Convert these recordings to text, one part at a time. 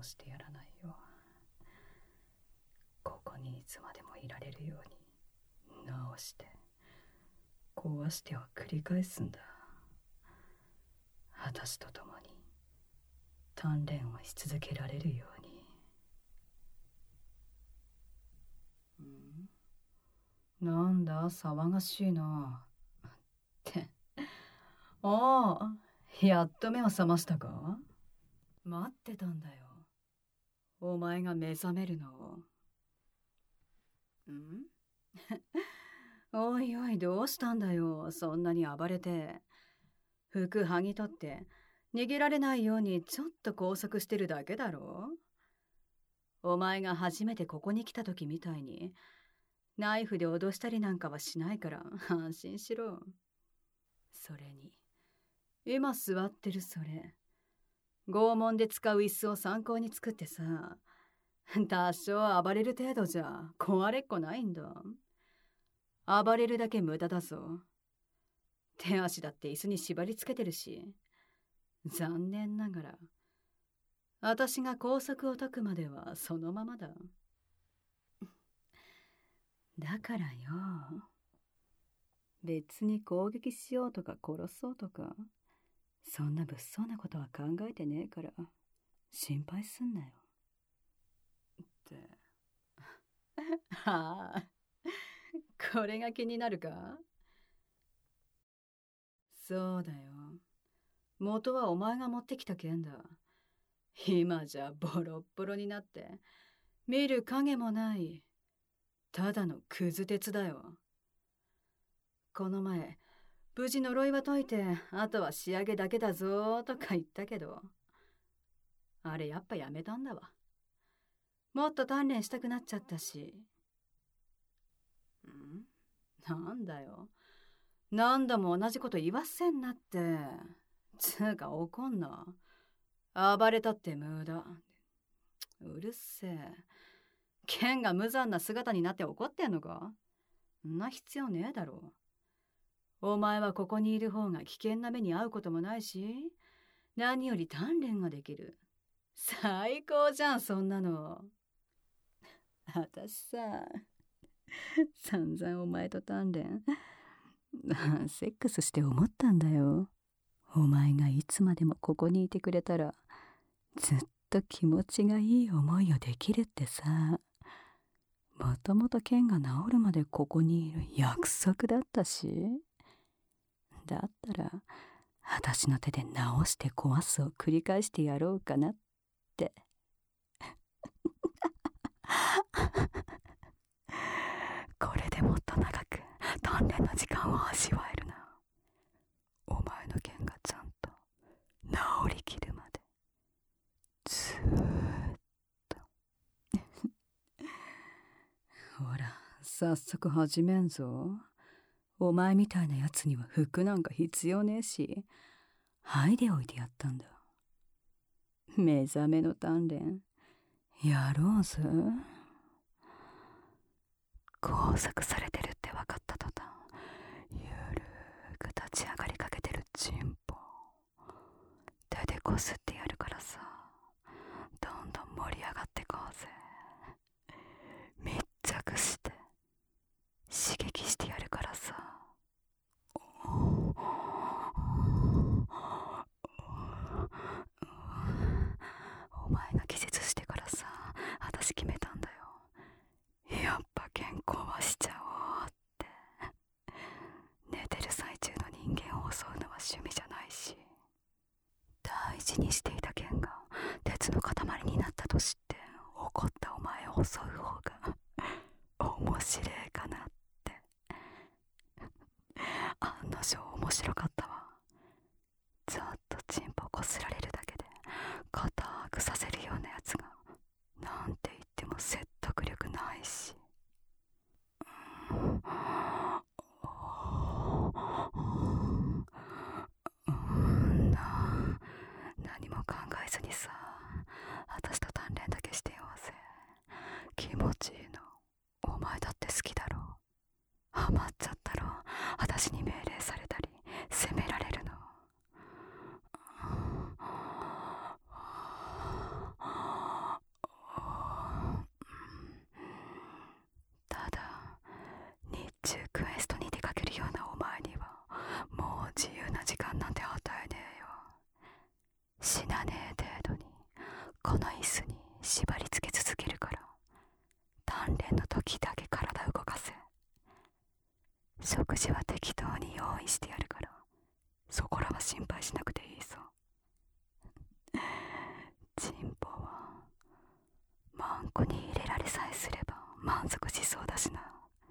してやらないよ。ここにいつまでもいられるように直して壊してを繰り返すんだ。私と共に鍛錬をし続けられるように。なんだ騒がしいなってああ、やっと目を覚ましたか。待ってたんだよ、お前が目覚めるのを。おいおい、どうしたんだよ、そんなに暴れて。服剥ぎ取って逃げられないようにちょっと拘束してるだけだろ。お前が初めてここに来た時みたいにナイフで脅したりなんかはしないから安心しろ。それに今座ってるそれ、拷問で使う椅子を参考に作ってさ、多少暴れる程度じゃ壊れっこないんだ。暴れるだけ無駄だぞ。手足だって椅子に縛り付けてるし、残念ながら私が拘束を解くまではそのままだ。だからよ、別に攻撃しようとか殺そうとかそんな物騒なことは考えてねえから心配すんなよってはあ、これが気になるか。そうだよ、元はお前が持ってきた剣だ。今じゃボロッボロになって見る影もないただのクズ鉄だよ。この前無事呪いは解いてあとは仕上げだけだぞとか言ったけど、あれやっぱやめたんだわ。もっと鍛錬したくなっちゃったし。なんだよ、何度も同じこと言わせんなって。つうか怒んな、暴れたって無駄。うるせえ、剣が無残な姿になって怒ってんのか。んな必要ねえだろ。お前はここにいる方が危険な目に遭うこともないし、何より鍛錬ができる。最高じゃんそんなの。私さ、散々お前と鍛錬セックスして思ったんだよ。お前がいつまでもここにいてくれたらずっと気持ちがいい思いをできるってさ。もともと剣が治るまでここにいる約束だったし。だったら私の手で直して壊すを繰り返してやろうかなってこれでもっと長く鍛錬の時間を味わえるな。お前の剣がちゃんと治りきるまでずーっとほら早速始めんぞ。お前みたいなやつには服なんか必要ねえし、剥いでおいてやったんだ。目覚めの鍛錬やろうぜ。拘束されてるって分かった途端、ゆるーく立ち上がりかけてるチンポ手でこすってやるからさ、どんどん盛り上がってこうぜ。密着して刺激してやるからさ。お前が気絶してからさ、私決めたんだよ。やっぱ健康はしちゃおうって。寝てる最中の人間を襲うのは趣味じゃないし、大事にしていた剣がちゅうクエストに出かけるようなお前にはもう自由な時間なんて与えねえよ。死なねえ程度にこの椅子に縛り付け続けるから、鍛錬の時だけ体動かせ。食事は適当に用意してやるから、そこらは心配しなくていいぞ。チンポはマンコに入れられさえすれば満足しそうだしな。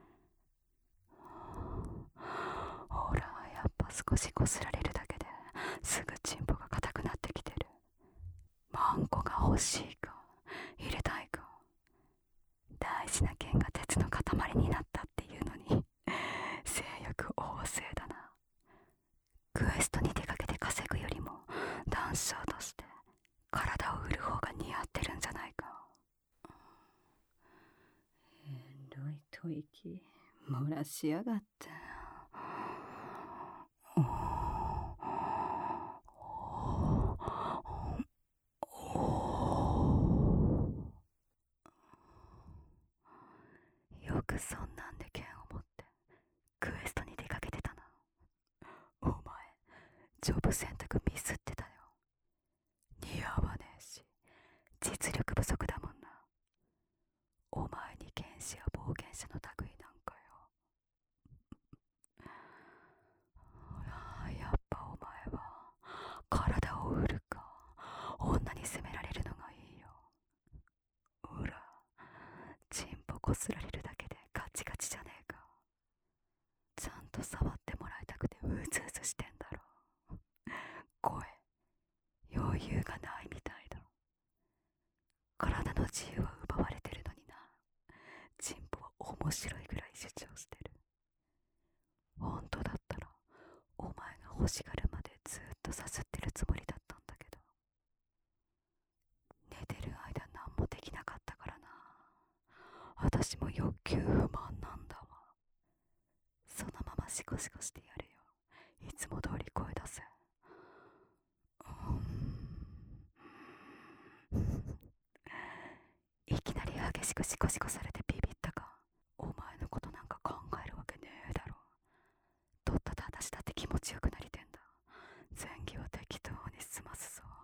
ほら、やっぱ少しこすられるだけですぐチンポが硬くなってきてる。マンコが欲しいか入れたいか、大事な剣が鉄の塊になったっていうのに性欲旺盛だな。クエストに出かけて稼ぐよりも男性として体を売る方が似合ってるんじゃないか。 エロい吐息漏らしやがって。 よくそんなんで剣を持ってクエストに出かけてたな。お前ジョブ選択ミスってたよ。似合わねえし実力不足だもんな。お前に剣士や冒険者の類なんかよ。やっぱお前は体を売るか女に責められるのがいいよ。ほら、チンポこすられるだけでガチガチじゃねえか。ちゃんと触ってもらいたくてうずうずしてんだろ。声余裕がないみたいだ。体の自由は奪われてるのにな。チンポは面白いぐらい主張してる。本当だったらお前が欲しがるまでずっとさすってるつもりだったんだけど、寝てる間何もできなかったからな。私も欲求不満なんだわ。そのままシコシコしてやるよ。いつも通り声出せ。いきなり激しくシコシコされてビビったか。お前のことなんか考えるわけねえだろ。とっとと私だって気持ちよくなりてんだ。前儀は適当に済ますぞ。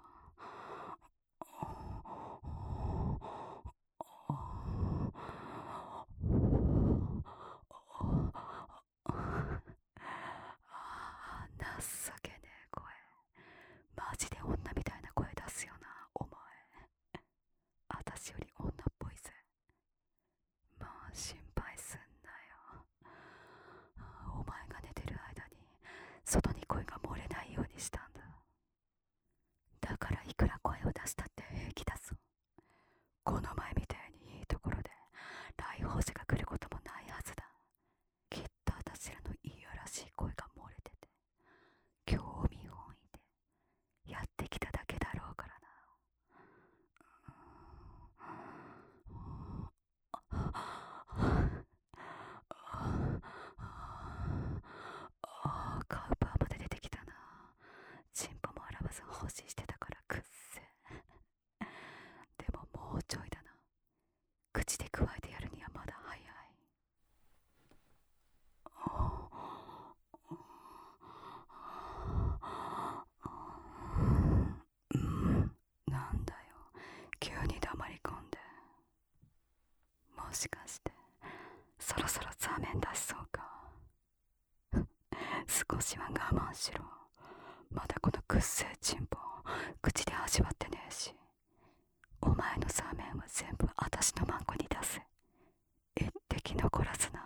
情けねえ声。マジで女みたいな声出すよな、お前。私より女っぽいぜ。まあ心配すんなよ。お前が寝てる間に外に声が漏れないようにしたんだ。だからいくら声を出したって平気だぞ。この前みたいにいいところで来訪者が来ることもないはずだ。きっと私らのいやらしい声が漏れてて、興味本位でやってきただけだろうからな。カウパーまで出てきたな。チンポも洗わず欲しいしてたからくっせ。でももうちょいだな。口で加えてやるにはまだ早い。なんだよ、急に黙り込んで。もしかしてそろそろザーメン出しそうか。少しは我慢しろ。まだこのくっせえチンポ口で味わってねえし。お前のザーメンは全部私のマンコに出せ。一滴残らずな。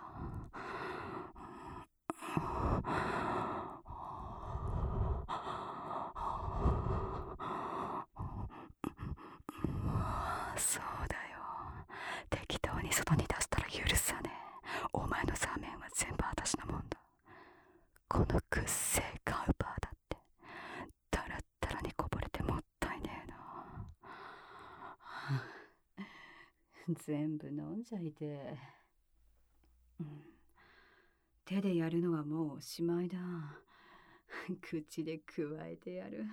そうだよ。適当に外に出したら許さねえ。お前のザーメンは全部私のもんだ。このくっせえカウパーだってタラッタラにこぼれてもったいねえな。 全部飲んじゃいて、手でやるのはもうおしまいだ。口でくわえてやる。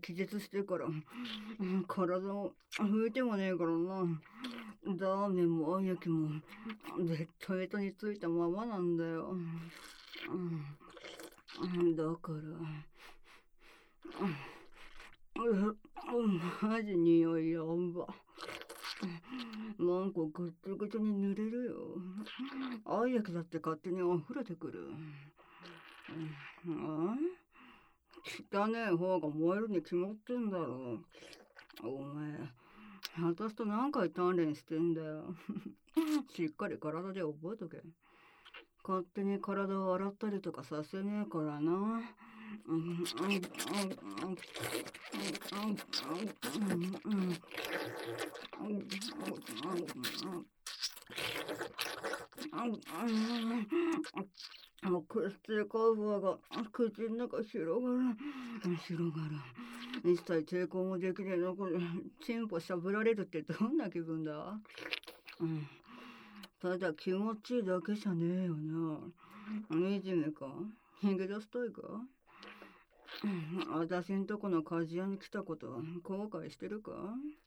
気絶してから、体を拭いてもねえからな。ラーメンもあん焼きもベトベトについたままなんだよ。だから、マジ匂いやんば。なんかぐっつぐつに濡れるよ。あん焼きだって勝手に溢れてくる。汚ねえ方が燃えるに決まってんだろ。お前、私と何回鍛錬してんだよ。しっかり体で覚えとけ。勝手に体を洗ったりとかさせねえからな。クスティカウファが口の中広がる。一切抵抗もできねえのこれ、チンポしゃぶられるってどんな気分だ？ただ気持ちいいだけじゃねえよな。惨めか？逃げ出したいか？私んとこの鍛冶屋に来たこと後悔してるか？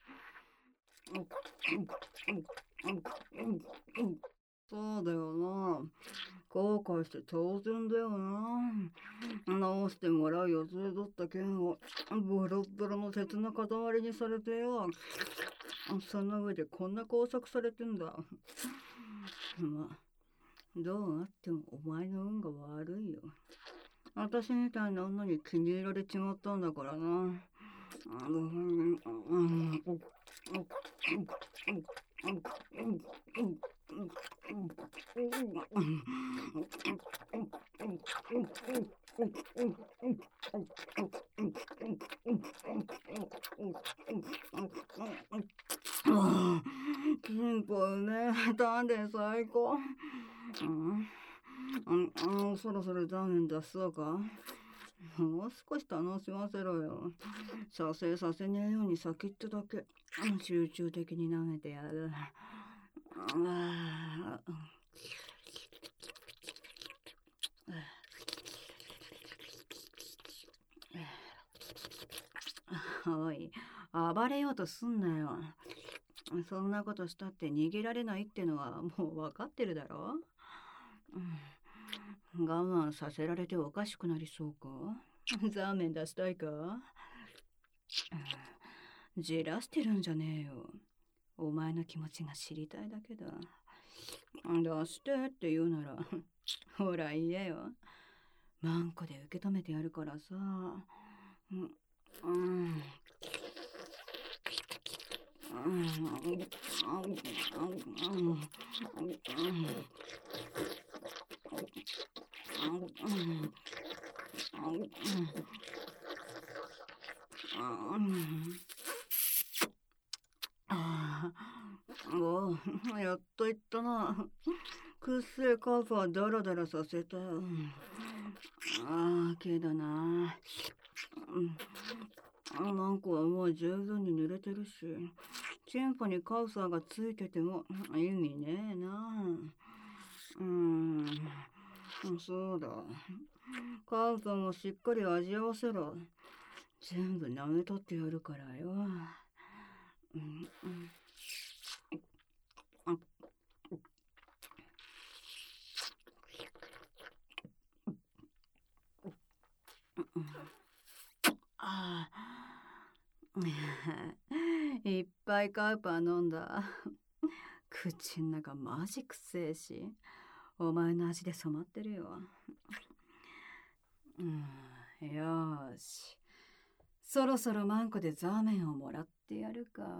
そうだよな。後悔して当然だよな。直してもらう予定だった剣をボロッボロの鉄の塊にされてよ。その上でこんな工作されてんだ。まあ、どうあってもお前の運が悪いよ。私みたいな女に気に入られちまったんだからな。進歩ね、丹田最高。そろそろラーメン出そうか。もう少し楽しませろよ。射精させねえように先っちょだけ集中的に舐めてやる。おい、暴れようとすんなよ。そんなことしたって逃げられないってのはもう分かってるだろ。我慢させられておかしくなりそうか？ザーメン出したいか？じらしてるんじゃねえよ。お前の気持ちが知りたいだけだ。出してって言うならほら言えよ。マンコで受け止めてやるからさ。おう、やっと言ったな。くっせえカーフはダラダラさせた。けどな。マンコはもう十分に濡れてるし、チンポにカウサーがついてても意味ねえな。そうだ。カウサーもしっかり味合わせろ。全部舐めとってやるからよ。いっぱいカウパー飲んだ。口ん中マジくせえし、お前の味で染まってるよ。よーし。そろそろマンコでザーメンをもらってやるか。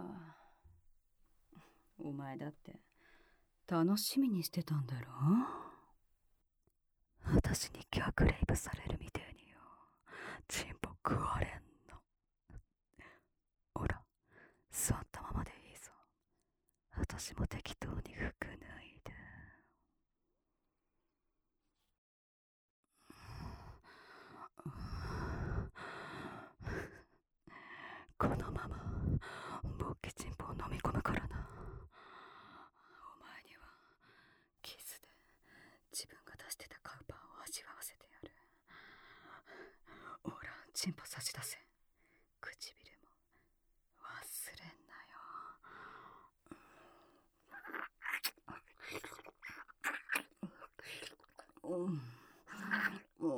お前だって楽しみにしてたんだろ？ 私に逆レイプされるみてえによ。チンポ食われんの。ほら、座ったままでいいぞ。私も適当に服脱いで。このままボッケチンポを飲み込むからな。お前にはキスで自分が出してたカウパーを味わわせてやる。ほら、チンポ差し出せ。口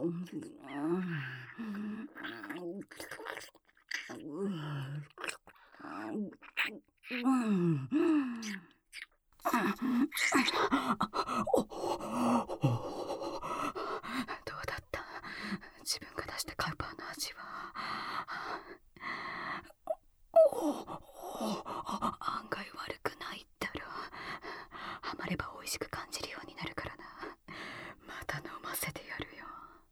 だった？自分が出したカウパーの味は。案外悪くないだろう。ハマれば美味しく感じるようになるからな。また飲ませてやるよ。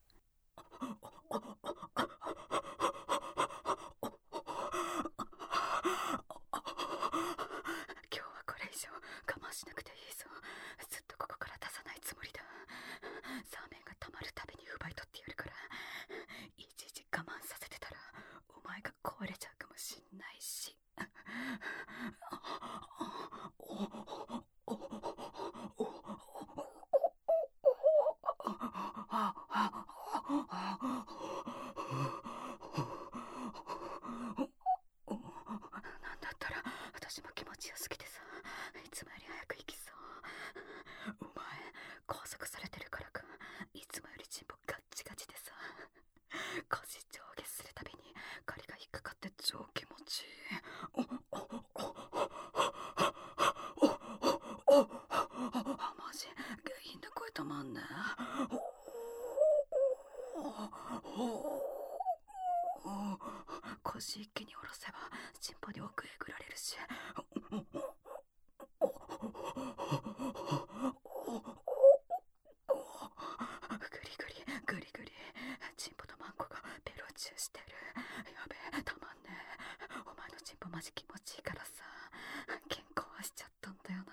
今日はこれ以上我慢しなくていいぞ。ずっとここから出さないつもりだ。サーメンがたまるたびに奪い取ってやるから。いちいち我慢させてたらお前が壊れちゃうかもしんないし。なんだったら私も気持ちよすぎてさ、いつもより早く行きそう。お前拘束されてるからか、いつもよりチンポガッチガチでさ、腰上下するたびに狩りが引っかかって超気持ちいい。マジ下品な声たまんね。腰一気に下ろせばチンポに奥へぐられるし。グリグリグリグリ、チンポとマンコがベロチューしてる。やべえ、たまんねえ。お前のチンポマジ気持ちいいからさ、喧嘩はしちゃったんだよな。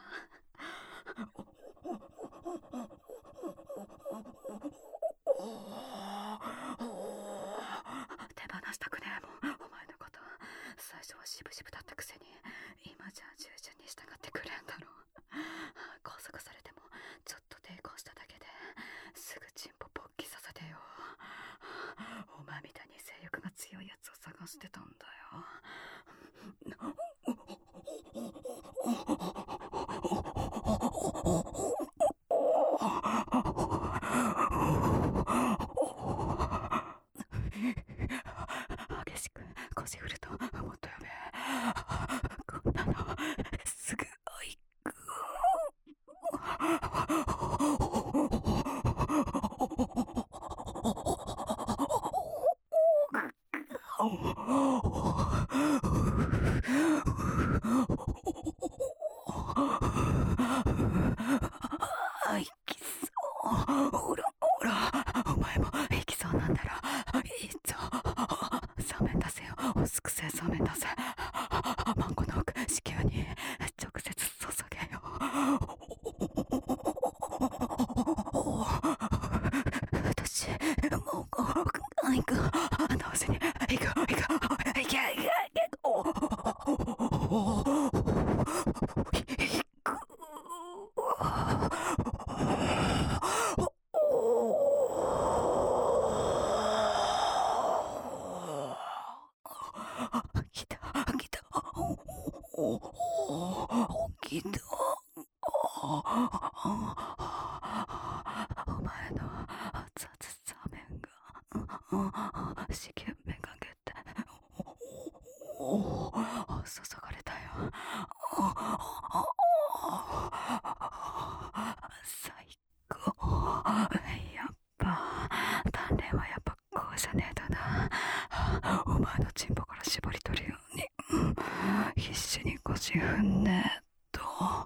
手放したくねえもん、お前のこと。最初は渋々だったくせに、今じゃ従順に従ってくれんだろう。拘束されてもちょっと抵抗しただけですぐチンポ勃起させてよ。お前みたいに性欲が強いやつを探してたんだよ。激しく腰振るともっとやべえ。こんなのすぐ行く。いきそう。ほらほら、お前もいきそうなんだろ。いいぞ、サメン出せよ。おすくせサメン出せ。マンコの奥子宮に直接注げよ。私もう行く。同時に行く行く行け。来た来た。来た。お前の熱々サーメンが子宮めがけて注がれたよ。最高。やっぱ鍛錬はやっぱこうじゃねえとな。お前のチンポから絞り取るように、必死に腰踏んねえと。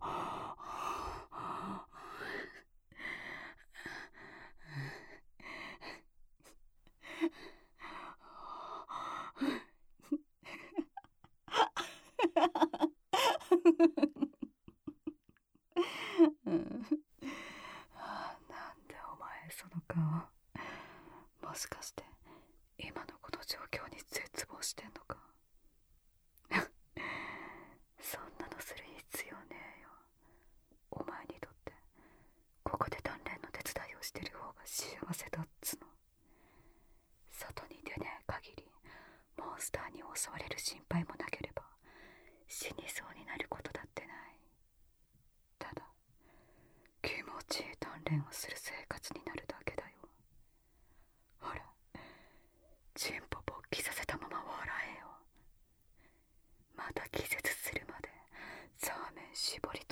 なんでお前その顔、もしかして今のこの状況に絶望してんのか。そんなのする必要ねえよ。お前にとってここで鍛錬の手伝いをしてる方が幸せだっつの。外に出ねえ限りモンスターに襲われる心配もなければ死にそうになることだってない。ただ気持ちいい鍛錬をする生活になるだけだよ。 た気絶するまでザーメン絞り